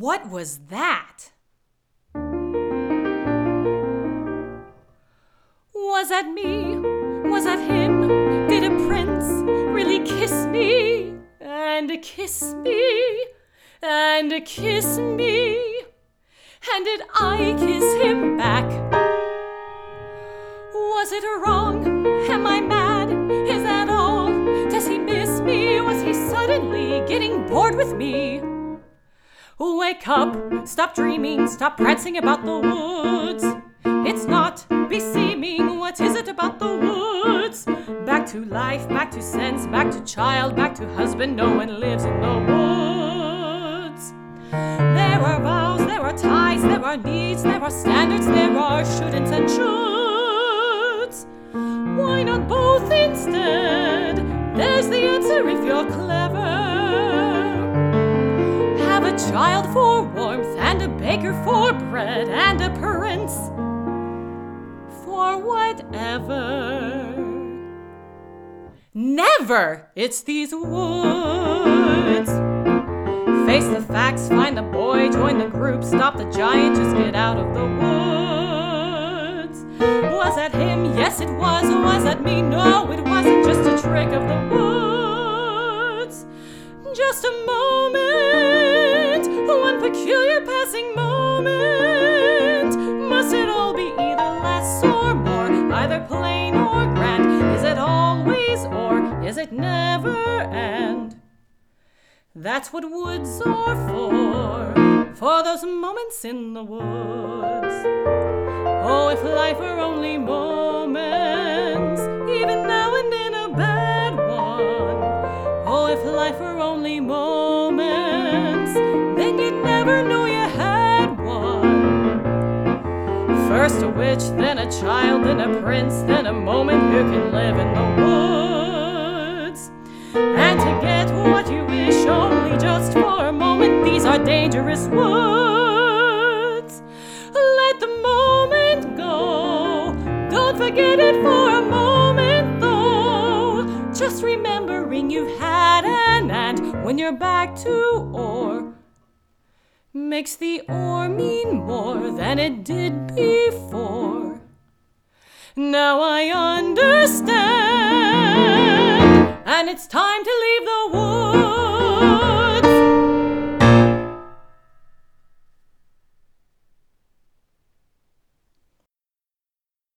What was that? Was that me? Was that him? Did a prince really kiss me? And kiss me? And kiss me? And did I kiss him back? Was it wrong? Am I mad? Is that all? Does he miss me? Was he suddenly getting bored with me? Wake up, stop dreaming, stop prancing about the woods. It's not beseeming, what is it about the woods? Back to life, back to sense, back to child, back to husband, no one lives in the woods. There are vows, there are ties, there are needs, there are standards, there are shouldn'ts and shoulds. Why not both instead? There's the answer if you're clever. Have a child for warmth, and a baker for bread, and a prince for whatever. Never! It's these woods. Face the facts, find the boy, join the group, stop the giant, just get out of the woods. Was that him? Yes, it was. Was that me? No, it wasn't. Just a trick of the woods. Just a moment, one peculiar passing moment. Must it all be either less or more, either plain or grand? Is it always or is it never end? That's what woods are for those moments in the woods. Oh, if life were only moments, even now and then a bad one. Oh, if life were only moments, then you'd never know you had one. First a witch, then a child, then a prince, then a moment who can live in the woods. And to get what you wish only just for a moment, these are dangerous woods. Let the moment go. Don't forget it for a moment though. Just remembering you've had an and when you're back to or makes the or mean more than it did before. Now I understand, and it's time to leave the woods.